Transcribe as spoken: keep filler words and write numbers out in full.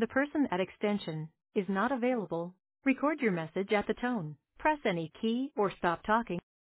The person at extension is not available. Record your message at the tone. Press any key or stop talking.